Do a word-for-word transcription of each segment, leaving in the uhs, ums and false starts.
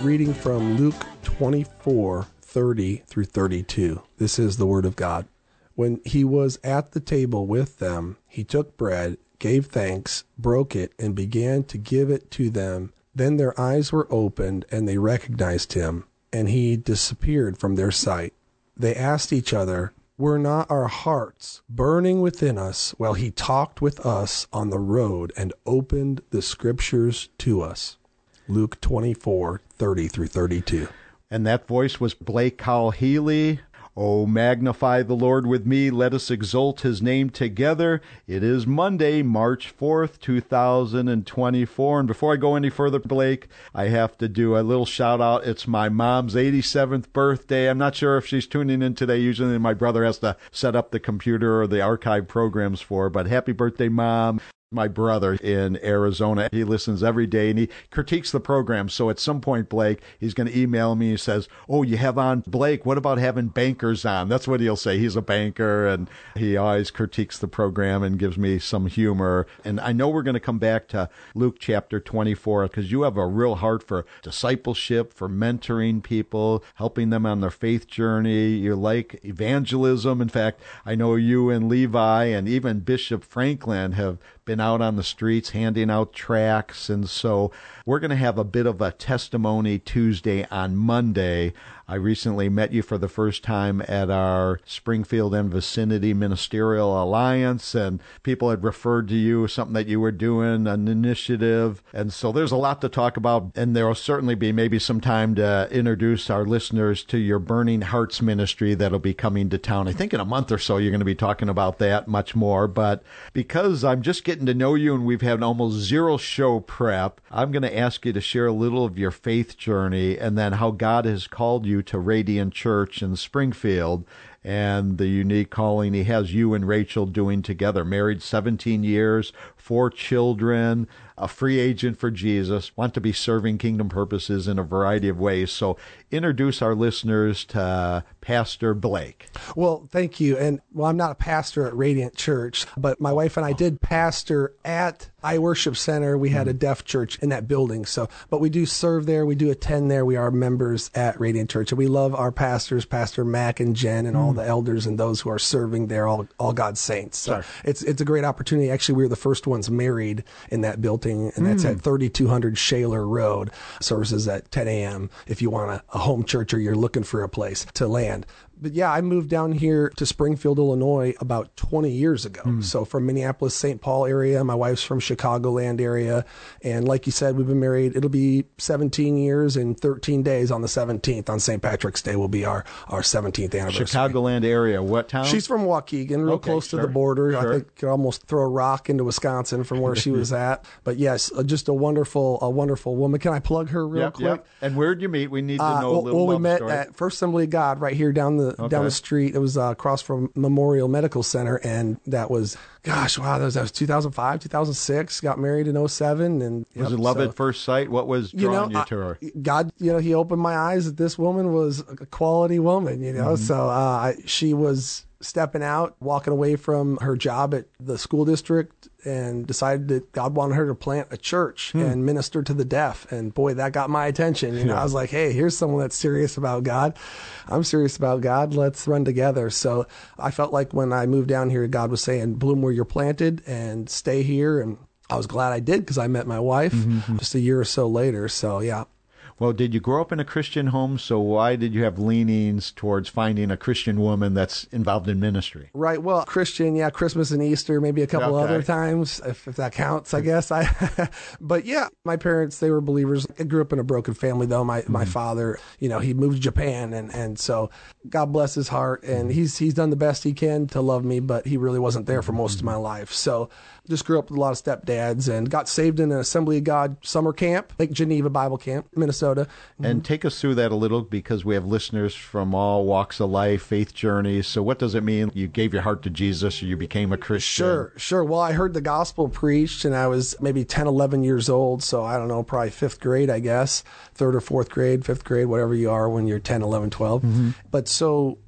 reading from Luke twenty-four, thirty through thirty-two. This is the Word of God. When he was at the table with them, he took bread, gave thanks, broke it, and began to give it to them. Then their eyes were opened, and they recognized him, and he disappeared from their sight. They asked each other, "Were not our hearts burning within us while he talked with us on the road and opened the Scriptures to us?" Luke twenty-four, thirty through thirty-two. And that voice was Blake Cowell Healy. Oh, magnify the Lord with me. Let us exalt his name together. It is Monday, March fourth, two thousand twenty-four. And before I go any further, Blake, I have to do a little shout out. It's my mom's eighty-seventh birthday. I'm not sure if she's tuning in today. Usually my brother has to set up the computer or the archive programs for her. But happy birthday, Mom. My brother in Arizona, he listens every day and he critiques the program. So at some point, Blake, he's going to email me. He says, "Oh, you have on Blake. What about having bankers on?" That's what he'll say. He's a banker and he always critiques the program and gives me some humor. And I know we're going to come back to Luke chapter twenty-four because you have a real heart for discipleship, for mentoring people, helping them on their faith journey. You like evangelism. In fact, I know you and Levi and even Bishop Franklin have been out on the streets handing out tracts. And so we're going to have a bit of a testimony Tuesday on Monday. I recently met you for the first time at our Springfield and Vicinity Ministerial Alliance, and people had referred to you, something that you were doing, an initiative. And so there's a lot to talk about, and there will certainly be maybe some time to introduce our listeners to your Burning Hearts ministry that'll be coming to town. I think in a month or so you're going to be talking about that much more. But because I'm just getting to know you and we've had almost zero show prep, I'm going to ask you to share a little of your faith journey and then how God has called you to Radiant Church in Springfield and the unique calling he has you and Rachel doing together. Married seventeen years, four children, a free agent for Jesus, want to be serving kingdom purposes in a variety of ways. So introduce our listeners to Pastor Blake. Well, thank you. And well, I'm not a pastor at Radiant Church, but my wife and I did pastor at I Worship Center. We had a deaf church in that building. So, but we do serve there. We do attend there. We are members at Radiant Church. And we love our pastors, Pastor Mac and Jen, and all the elders and those who are serving there, all, all God's saints. So Sorry. it's, it's a great opportunity. Actually, we were the first ones married in that building, and that's mm. at thirty-two hundred Shaler Road. Services at ten a.m. if you want a, a home church or you're looking for a place to land. But yeah, I moved down here to Springfield, Illinois about twenty years ago. Mm. So from Minneapolis, Saint Paul area. My wife's from Chicagoland area. And like you said, we've been married. It'll be seventeen years and thirteen days on the seventeenth. On Saint Patrick's Day will be our, our seventeenth anniversary. Chicagoland area. What town? She's from Waukegan, real okay, close sure, to the border. Sure. I think you could almost throw a rock into Wisconsin from where she was at. But yes, just a wonderful, a wonderful woman. Can I plug her real yep, quick? Yep. And where'd you meet? We need to know uh, a well, little Well, we love met story. at First Assembly of God right here down the okay. down the street. It was uh, across from Memorial Medical Center, and that was, gosh, wow, that was, that was two thousand five, two thousand six. Got married in oh seven, and was yep, it love so, at first sight? What was drawing you, know, you to her? I, God, you know, he opened my eyes that this woman was a quality woman. You know, mm-hmm. so uh, she was stepping out, walking away from her job at the school district, and decided that God wanted her to plant a church hmm. and minister to the deaf. And boy, that got my attention. You know, yeah. I was like, hey, here's someone that's serious about God. I'm serious about God. Let's run together. So I felt like when I moved down here, God was saying, bloom where you're planted and stay here. And I was glad I did because I met my wife mm-hmm. just a year or so later. So yeah. Well, did you grow up in a Christian home? So why did you have leanings towards finding a Christian woman that's involved in ministry? Right. Well, Christian, yeah, Christmas and Easter, maybe a couple okay. other times, if, if that counts, I guess. I, but yeah, my parents, they were believers. I grew up in a broken family, though. My mm-hmm. my father, you know, he moved to Japan, and, and so God bless his heart, and he's he's done the best he can to love me, but he really wasn't there for most mm-hmm. of my life. So just grew up with a lot of stepdads and got saved in an Assembly of God summer camp, Lake Geneva Bible Camp, Minnesota. And take us through that a little, because we have listeners from all walks of life, faith journeys. So what does it mean? You gave your heart to Jesus, or you became a Christian? Sure, sure. Well, I heard the gospel preached, and I was maybe ten, eleven years old. So I don't know, probably fifth grade, I guess, third or fourth grade, fifth grade, whatever you are when you're ten, eleven, twelve. Mm-hmm. But so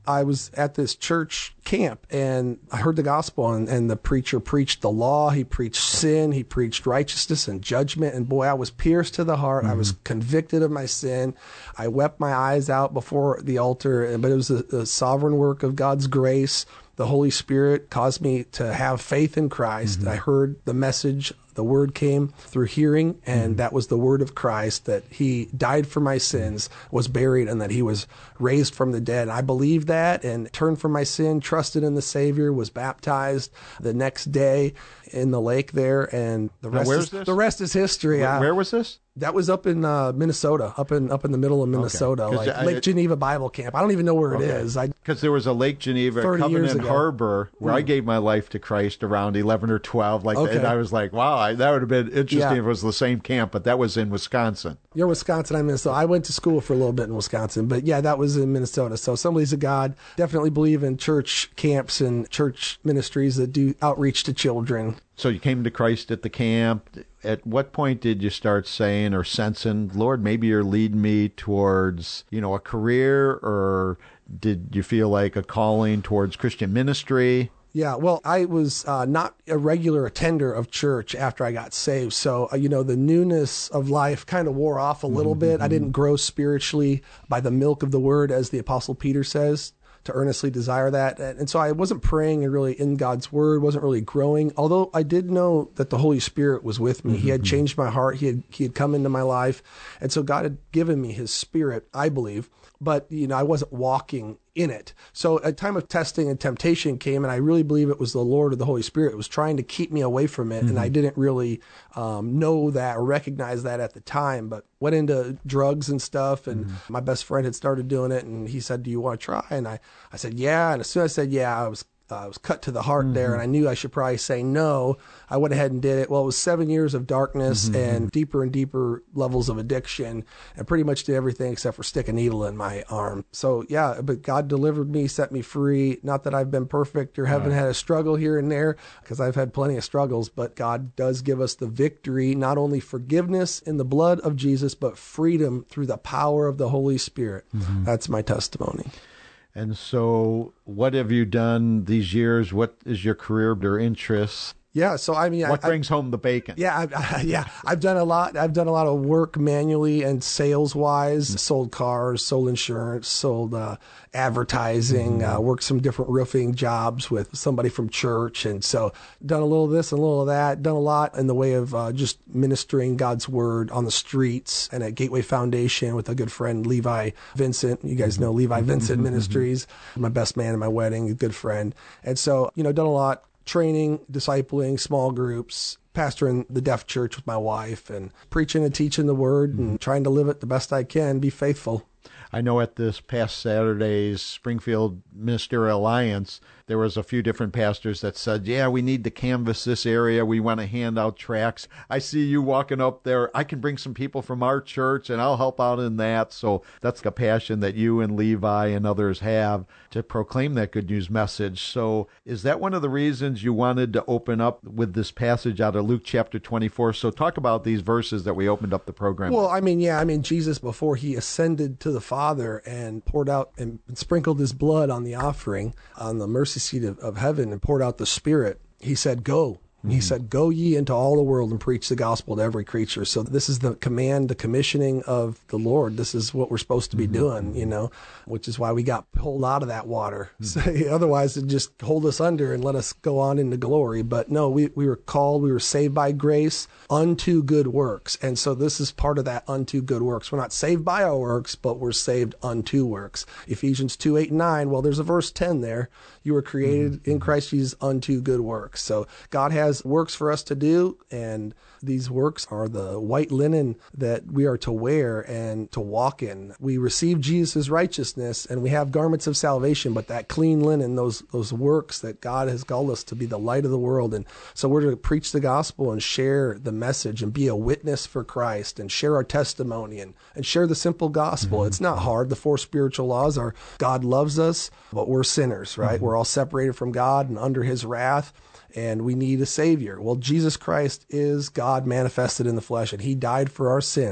I was at this church camp and I heard the gospel, and, and the preacher preached the law. He preached sin. He preached righteousness and judgment. And boy, I was pierced to the heart. Mm-hmm. I was convicted of my sin. I wept my eyes out before the altar, but it was a, a sovereign work of God's grace. The Holy Spirit caused me to have faith in Christ. Mm-hmm. I heard the message. The word came through hearing, and mm-hmm. that was the word of Christ, that he died for my sins, was buried, and that he was raised from the dead. I believed that and turned from my sin, trusted in the Savior, was baptized the next day in the lake there, and the rest, is, the rest is history. Where, where was this? That was up in uh, Minnesota, up in up in the middle of Minnesota, okay. like I, Lake Geneva Bible Camp. I don't even know where okay. it is. Because there was a Lake Geneva, Covenant Harbor, where mm. I gave my life to Christ around eleven or twelve, like okay. that, and I was like, wow, I, that would have been interesting yeah. if it was the same camp, but that was in Wisconsin. You're Wisconsin, I'm Minnesota. I went to school for a little bit in Wisconsin, but yeah, that was in Minnesota. So Assemblies of God definitely believe in church camps and church ministries that do outreach to children. So you came to Christ at the camp. At what point did you start saying or sensing, Lord, maybe you're leading me towards, you know, a career, or did you feel like a calling towards Christian ministry? Yeah, well, I was uh, not a regular attender of church after I got saved. So, uh, you know, the newness of life kind of wore off a little mm-hmm. bit. I didn't grow spiritually by the milk of the word, as the Apostle Peter says, to earnestly desire that. And so I wasn't praying and really in God's word, wasn't really growing. Although I did know that the Holy Spirit was with me. Mm-hmm. He had changed my heart. He had, he had come into my life. And so God had given me his spirit, I believe. But, you know, I wasn't walking in it. So a time of testing and temptation came, and I really believe it was the Lord or the Holy Spirit was trying to keep me away from it. Mm-hmm. And I didn't really um, know that or recognize that at the time, but went into drugs and stuff. And mm-hmm. my best friend had started doing it, and he said, do you want to try? And I, I said, yeah. And as soon as I said, yeah, I was Uh, I was cut to the heart mm-hmm. there, and I knew I should probably say no. I went ahead and did it. Well, it was seven years of darkness mm-hmm. and deeper and deeper levels of addiction, and pretty much did everything except for stick a needle in my arm. So, yeah, but God delivered me, set me free. Not that I've been perfect or haven't right. had a struggle here and there, because I've had plenty of struggles, but God does give us the victory, not only forgiveness in the blood of Jesus, but freedom through the power of the Holy Spirit. Mm-hmm. That's my testimony. And so what have you done these years? What is your career or interests? Yeah, so I mean, what I, brings I, home the bacon? Yeah, I, yeah, I've done a lot. I've done a lot of work manually and sales wise. Mm-hmm. Sold cars, sold insurance, sold uh, advertising. Mm-hmm. Uh, worked some different roofing jobs with somebody from church, and so done a little of this and a little of that. Done a lot in the way of uh, just ministering God's word on the streets and at Gateway Foundation with a good friend Levi Vincent. You guys know Levi Vincent mm-hmm. Ministries. My best man at my wedding, a good friend, and so you know, done a lot. Training, discipling, small groups, pastoring the deaf church with my wife, and preaching and teaching the word mm-hmm. and trying to live it the best I can, be faithful. I know at this past Saturday's Springfield Ministerial Alliance, there was a few different pastors that said, yeah, we need to canvass this area. We want to hand out tracts. I see you walking up there. I can bring some people from our church, and I'll help out in that. So that's the passion that you and Levi and others have to proclaim that good news message. So is that one of the reasons you wanted to open up with this passage out of Luke chapter twenty-four? So talk about these verses that we opened up the program Well, with. I mean, yeah, I mean, Jesus, before he ascended to the Father and poured out and sprinkled his blood on the offering on the mercy seat of, of heaven and poured out the Spirit, he said, go. Mm-hmm. He said, go ye into all the world and preach the gospel to every creature. So this is the command, the commissioning of the Lord. This is what we're supposed to be mm-hmm. doing, you know, which is why we got pulled out of that water. Mm-hmm. So, otherwise, it'd just hold us under and let us go on into glory. But no, we, we were called, we were saved by grace unto good works. And so this is part of that unto good works. We're not saved by our works, but we're saved unto works. Ephesians two, eight, and nine, well, there's a verse ten there. You were created mm-hmm. in Christ Jesus unto good works. So God has works for us to do, and these works are the white linen that we are to wear and to walk in. We receive Jesus' righteousness, and we have garments of salvation, but that clean linen, those those works that God has called us to be the light of the world. And so we're to preach the gospel and share the message and be a witness for Christ and share our testimony and, and share the simple gospel. Mm-hmm. It's not hard. The four spiritual laws are God loves us, but we're sinners, right? Mm-hmm. We're all separated from God and under his wrath, and we need a Savior. Well, Jesus Christ is God manifested in the flesh, and he died for our sins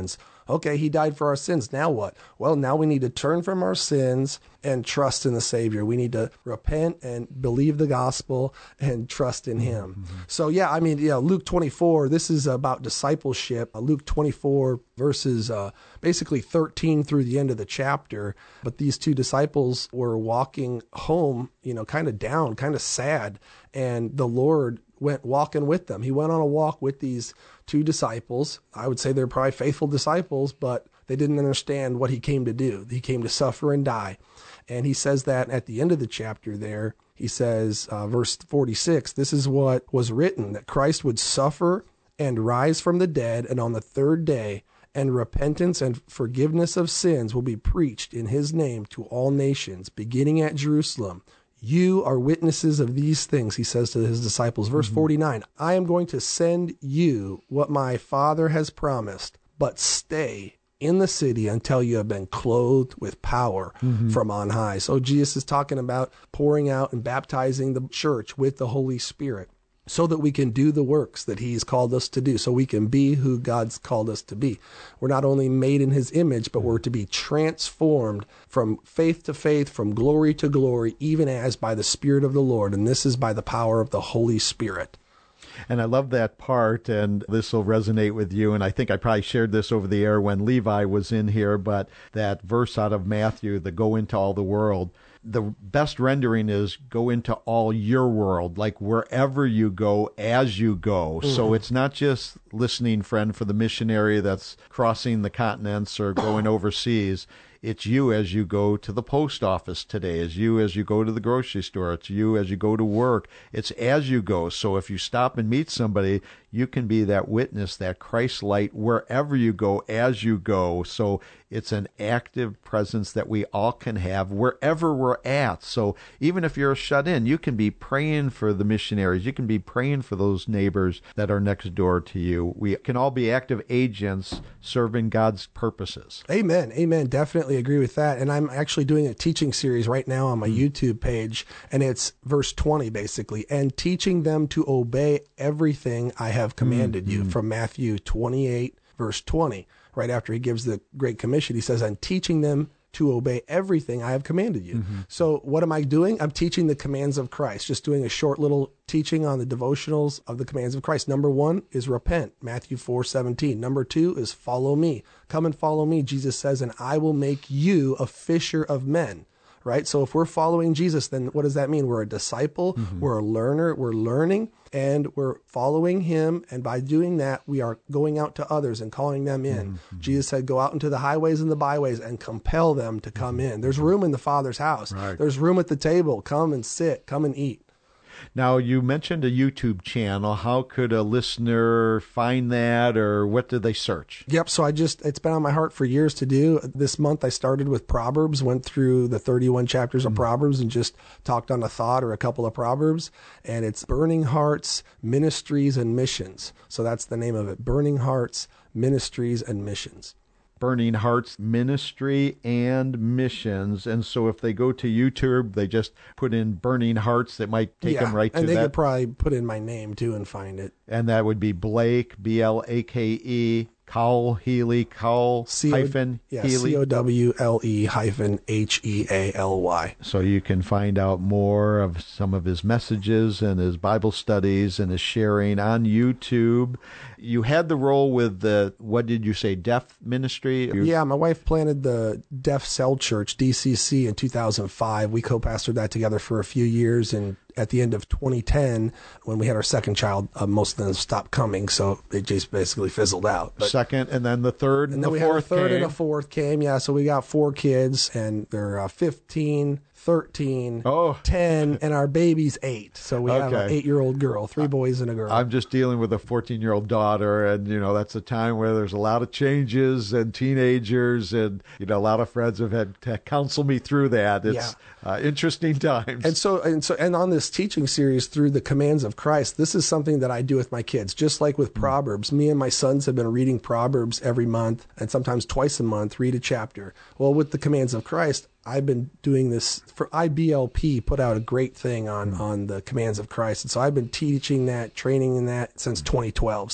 Okay, he died for our sins. Now what? Well, now we need to turn from our sins and trust in the Savior. We need to repent and believe the gospel and trust in him. Mm-hmm. So yeah, I mean, yeah, Luke twenty-four, this is about discipleship. Uh, Luke twenty-four verses uh, basically thirteen through the end of the chapter. But these two disciples were walking home, you know, kind of down, kind of sad. And the Lord went walking with them. He went on a walk with these two disciples. I would say they're probably faithful disciples, but they didn't understand what he came to do. He came to suffer and die. And he says that at the end of the chapter there, he says, uh, verse forty-six, this is what was written, that Christ would suffer and rise from the dead, and on the third day, and repentance and forgiveness of sins will be preached in his name to all nations, beginning at Jerusalem. You are witnesses of these things, he says to his disciples. Verse mm-hmm. forty-nine, I am going to send you what my Father has promised, but stay in the city until you have been clothed with power mm-hmm. from on high. So Jesus is talking about pouring out and baptizing the church with the Holy Spirit so that we can do the works that he's called us to do, so we can be who God's called us to be. We're not only made in his image, but we're to be transformed from faith to faith, from glory to glory, even as by the Spirit of the Lord. And this is by the power of the Holy Spirit. And I love that part, and this will resonate with you. And I think I probably shared this over the air when Levi was in here, but that verse out of Matthew, the go into all the world, the best rendering is go into all your world, like wherever you go, as you go. Mm-hmm. So it's not just listening, friend, for the missionary that's crossing the continents or going overseas. It's you as you go to the post office today. It's you as you go to the grocery store. It's you as you go to work. It's as you go. So if you stop and meet somebody, you can be that witness, that Christ light wherever you go, as you go. So it's an active presence that we all can have wherever we're at. So even if you're shut in, you can be praying for the missionaries. You can be praying for those neighbors that are next door to you. We can all be active agents serving God's purposes. Amen. Amen. Definitely agree with that. And I'm actually doing a teaching series right now on my mm-hmm. YouTube page, and it's verse twenty basically, and teaching them to obey everything I have commanded mm-hmm. you, from Matthew twenty-eight, verse twenty. Right after he gives the Great Commission, he says, I'm teaching them to obey everything I have commanded you. Mm-hmm. So what am I doing? I'm teaching the commands of Christ, just doing a short little teaching on the devotionals of the commands of Christ. Number one is repent, Matthew four seventeen. Number two is follow me. Come and follow me, Jesus says, and I will make you a fisher of men. Right? So if we're following Jesus, then what does that mean? We're a disciple, mm-hmm. we're a learner, we're learning, and we're following him. And by doing that, we are going out to others and calling them in. Mm-hmm. Jesus said, go out into the highways and the byways and compel them to come in. There's room in the Father's house. Right. There's room at the table. Come and sit, come and eat. Now, you mentioned a YouTube channel. How could a listener find that, or what do they search? Yep. So I just, it's been on my heart for years to do. This month I started with Proverbs, went through the thirty-one chapters of mm-hmm. Proverbs and just talked on a thought or a couple of Proverbs. And it's Burning Hearts, Ministries, and Missions. So that's the name of it. Burning Hearts, Ministries, and Missions. Burning Hearts Ministry and Missions. And so if they go to YouTube, they just put in Burning Hearts, that might take yeah, them right to that. And they could probably put in my name too and find it. And that would be Blake, B L A K E, Cowell Healy, Cowell hyphen yeah, Healy. C O W L E hyphen H E A L Y. So you can find out more of some of his messages and his Bible studies and his sharing on YouTube. You had the role with the, what did you say, Deaf Ministry? Yeah, my wife planted the Deaf Cell Church, D C C, in two thousand five. We co-pastored that together for a few years, and at the end of twenty ten, when we had our second child, uh, most of them stopped coming, so it just basically fizzled out. But, second, and then the third, and, and then the we fourth had a third came. and a fourth came. Yeah, so we got four kids, and they're uh, fifteen, thirteen, oh. ten, and our baby's eight. So we okay. have an eight-year-old girl, three boys and a girl. I'm just dealing with a fourteen-year-old daughter, and, you know, that's a time where there's a lot of changes and teenagers, and, you know, a lot of friends have had to counsel me through that. It's yeah. uh, interesting times. And so, and so, and on this teaching series through the commands of Christ, this is something that I do with my kids, just like with mm. Proverbs. Me and my sons have been reading Proverbs every month, and sometimes twice a month, read a chapter. Well, with the commands of Christ, I've been doing this for I B L P, put out a great thing on, on the commands of Christ. And so I've been teaching that, training in that since twenty twelve. So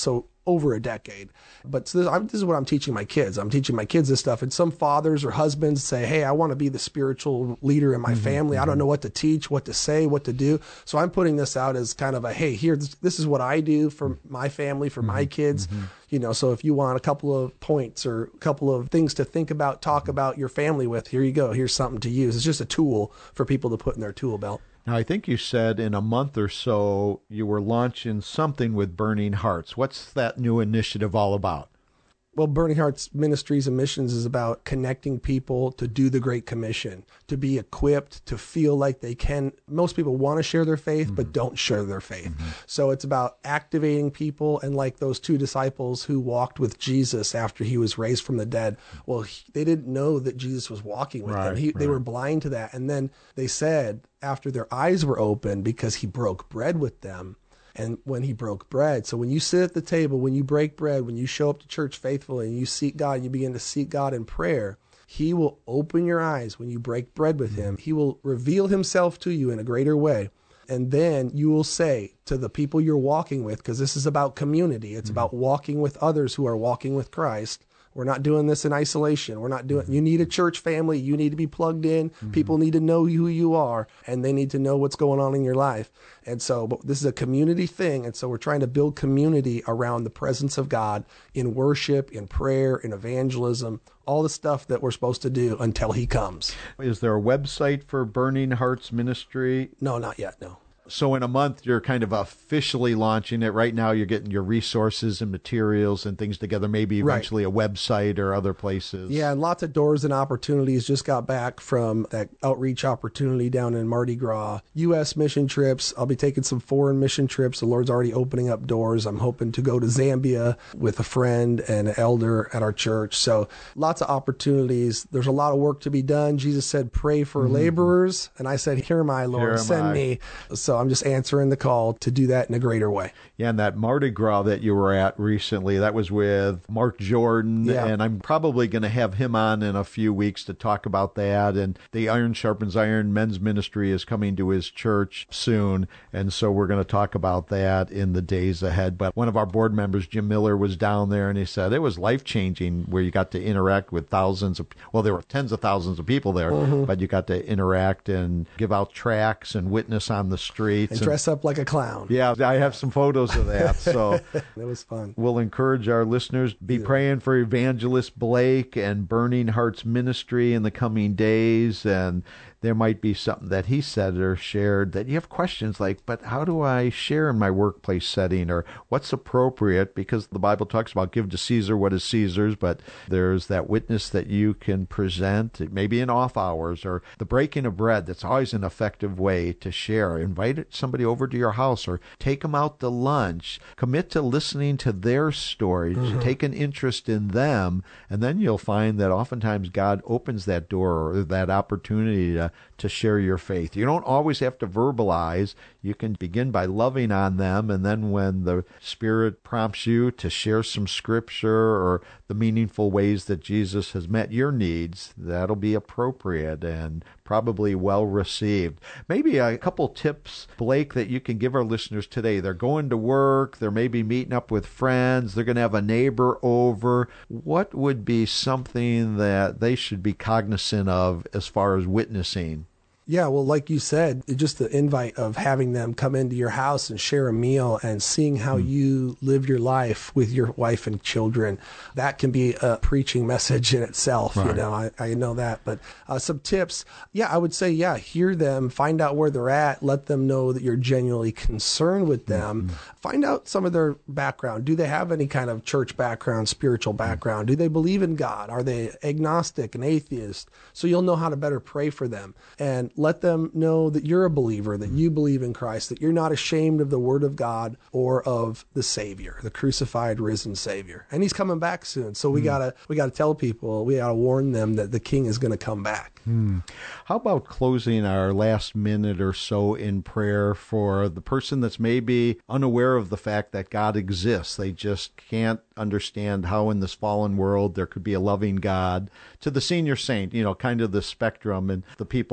over a decade. But so this, I'm, this is what I'm teaching my kids. I'm teaching my kids this stuff. And some fathers or husbands say, hey, I want to be the spiritual leader in my mm-hmm, family. Mm-hmm. I don't know what to teach, what to say, what to do. So I'm putting this out as kind of a, hey, here, this, this is what I do for my family, for mm-hmm, my kids. Mm-hmm. You know, so if you want a couple of points or a couple of things to think about, talk about your family with, here you go. Here's something to use. It's just a tool for people to put in their tool belt. Now, I think you said in a month or so you were launching something with Burning Hearts. What's that new initiative all about? Well, Burning Hearts Ministries and Missions is about connecting people to do the Great Commission, to be equipped, to feel like they can. Most people want to share their faith, mm-hmm. but don't share their faith. Mm-hmm. So it's about activating people, and like those two disciples who walked with Jesus after he was raised from the dead. Well, he, they didn't know that Jesus was walking with right, them. He, right. They were blind to that. And then they said, after their eyes were open, because he broke bread with them, and when he broke bread. So when you sit at the table, when you break bread, when you show up to church faithfully and you seek God, you begin to seek God in prayer, he will open your eyes when you break bread with him. He will reveal himself to you in a greater way. And then you will say to the people you're walking with, because this is about community, it's mm-hmm. about walking with others who are walking with Christ. We're not doing this in isolation. We're not doing, you need a church family. You need to be plugged in. Mm-hmm. People need to know who you are, and they need to know what's going on in your life. And so, but this is a community thing. And so we're trying to build community around the presence of God in worship, in prayer, in evangelism, all the stuff that we're supposed to do until he comes. Is there a website for Burning Hearts Ministry? No, not yet. No. So in a month, you're kind of officially launching it. Right now, you're getting your resources and materials and things together, maybe eventually right. a website or other places. Yeah, and lots of doors and opportunities. Just got back from that outreach opportunity down in Mardi Gras. U S mission trips. I'll be taking some foreign mission trips. The Lord's already opening up doors. I'm hoping to go to Zambia with a friend and an elder at our church. So lots of opportunities. There's a lot of work to be done. Jesus said, pray for mm-hmm. laborers. And I said, here am I, Lord, here send I. me. So I'm just answering the call to do that in a greater way. Yeah, and that Mardi Gras that you were at recently, that was with Mark Jordan, yeah. and I'm probably going to have him on in a few weeks to talk about that. And the Iron Sharpens Iron men's ministry is coming to his church soon, and so we're going to talk about that in the days ahead. But one of our board members, Jim Miller, was down there, and he said it was life-changing where you got to interact with thousands of, well, there were tens of thousands of people there, mm-hmm. but you got to interact and give out tracts and witness on the street. And, and dress up like a clown. Yeah, I have some photos of that. So it was fun. We'll encourage our listeners to be yeah. praying for Evangelist Blake and Burning Hearts Ministry in the coming days. And there might be something that he said or shared that you have questions like, but how do I share in my workplace setting, or what's appropriate? Because the Bible talks about give to Caesar what is Caesar's, but there's that witness that you can present, maybe in off hours, or the breaking of bread. That's always an effective way to share. Invite somebody over to your house or take them out to lunch. Commit to listening to their stories, mm-hmm. take an interest in them, and then you'll find that oftentimes God opens that door or that opportunity to to share your faith. You don't always have to verbalize. You can begin by loving on them, and then when the Spirit prompts you to share some scripture or the meaningful ways that Jesus has met your needs, that'll be appropriate and probably well received. Maybe a couple tips, Blake, that you can give our listeners today. They're going to work, they're maybe meeting up with friends, they're going to have a neighbor over. What would be something that they should be cognizant of as far as witnessing? Yeah, well, like you said, just the invite of having them come into your house and share a meal and seeing how mm. you live your life with your wife and children, that can be a preaching message in itself. Right. You know, I, I know that. But uh, some tips, yeah, I would say, yeah, hear them, find out where they're at, let them know that you're genuinely concerned with them. Mm-hmm. Find out some of their background. Do they have any kind of church background, spiritual background? Do they believe in God? Are they agnostic and atheist? So you'll know how to better pray for them. And let them know that you're a believer, that you believe in Christ, that you're not ashamed of the Word of God or of the Savior, the crucified, risen Savior. And he's coming back soon. So we mm. gotta we gotta tell people, we gotta warn them that the King is gonna come back. Mm. How about closing our last minute or so in prayer for the person that's maybe unaware of the fact that God exists? They just can't understand how in this fallen world there could be a loving God. To the senior saint, you know, kind of the spectrum and the people in between.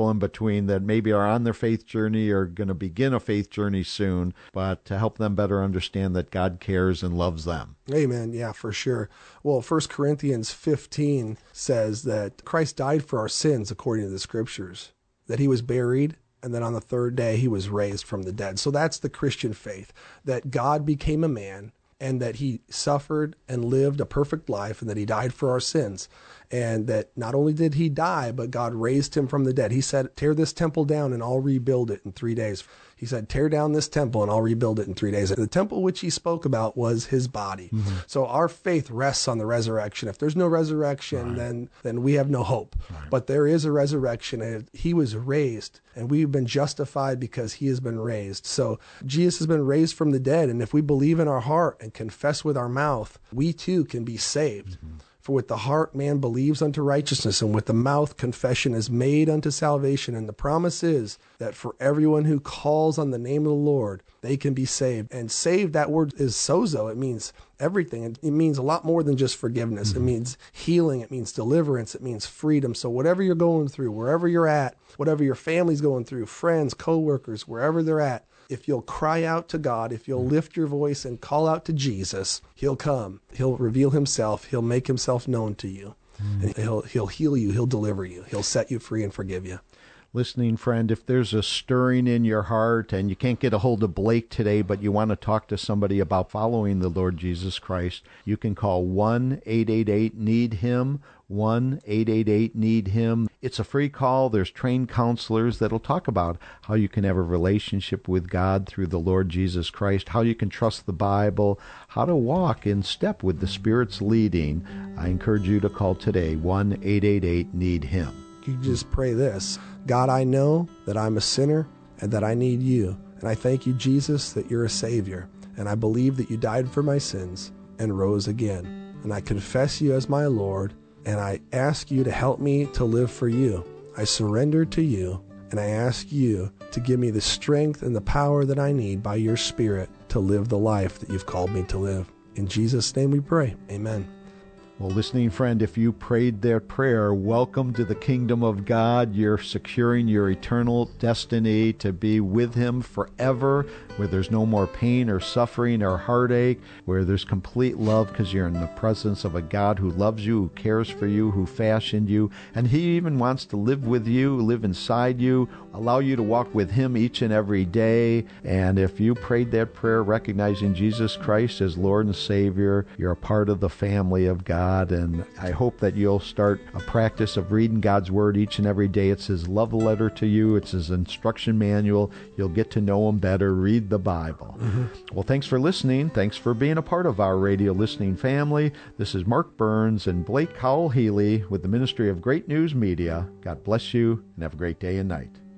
following that maybe are on their faith journey or going to begin a faith journey soon, but to help them better understand that God cares and loves them. Amen. Yeah, for sure. Well, First Corinthians fifteen says that Christ died for our sins according to the scriptures, that he was buried, and then on the third day he was raised from the dead. So that's the Christian faith, that God became a man and that he suffered and lived a perfect life and that he died for our sins. And that not only did he die, but God raised him from the dead. He said, tear this temple down and I'll rebuild it in three days. He said, tear down this temple and I'll rebuild it in three days. And the temple which he spoke about was his body. Mm-hmm. So our faith rests on the resurrection. If there's no resurrection, right. then then we have no hope. Right. But there is a resurrection, and he was raised, and we've been justified because he has been raised. So Jesus has been raised from the dead, and if we believe in our heart and confess with our mouth, we too can be saved. Mm-hmm. For with the heart man believes unto righteousness, and with the mouth confession is made unto salvation. And the promise is that for everyone who calls on the name of the Lord, they can be saved. And saved, that word is sozo. It means everything. It means a lot more than just forgiveness. Mm-hmm. It means healing. It means deliverance. It means freedom. So whatever you're going through, wherever you're at, whatever your family's going through, friends, coworkers, wherever they're at, if you'll cry out to God, if you'll lift your voice and call out to Jesus, he'll come. He'll reveal himself. He'll make himself known to you. Mm. And he'll, he'll heal you. He'll deliver you. He'll set you free and forgive you. Listening friend, if there's a stirring in your heart and you can't get a hold of Blake today, but you want to talk to somebody about following the Lord Jesus Christ, you can call one eight eight eight need him, one eight eight eight need him. It's a free call. There's trained counselors that'll talk about how you can have a relationship with God through the Lord Jesus Christ, how you can trust the Bible, how to walk in step with the Spirit's leading. I encourage you to call today, one eight eight eight need him. You just pray this: God, I know that I'm a sinner and that I need you. And I thank you, Jesus, that you're a Savior. And I believe that you died for my sins and rose again. And I confess you as my Lord. And I ask you to help me to live for you. I surrender to you. And I ask you to give me the strength and the power that I need by your Spirit to live the life that you've called me to live. In Jesus' name we pray. Amen. Well, listening friend, if you prayed that prayer, welcome to the kingdom of God. You're securing your eternal destiny to be with him forever, where there's no more pain or suffering or heartache, where there's complete love because you're in the presence of a God who loves you, who cares for you, who fashioned you, and he even wants to live with you, live inside you, allow you to walk with him each and every day. And if you prayed that prayer recognizing Jesus Christ as Lord and Savior, you're a part of the family of God. And I hope that you'll start a practice of reading God's Word each and every day. It's his love letter to you. It's his instruction manual. You'll get to know him better. Read the Bible. Mm-hmm. Well, thanks for listening. Thanks for being a part of our radio listening family. This is Mark Burns and Blake Cowell Healy with the Ministry of Great News Media. God bless you and have a great day and night.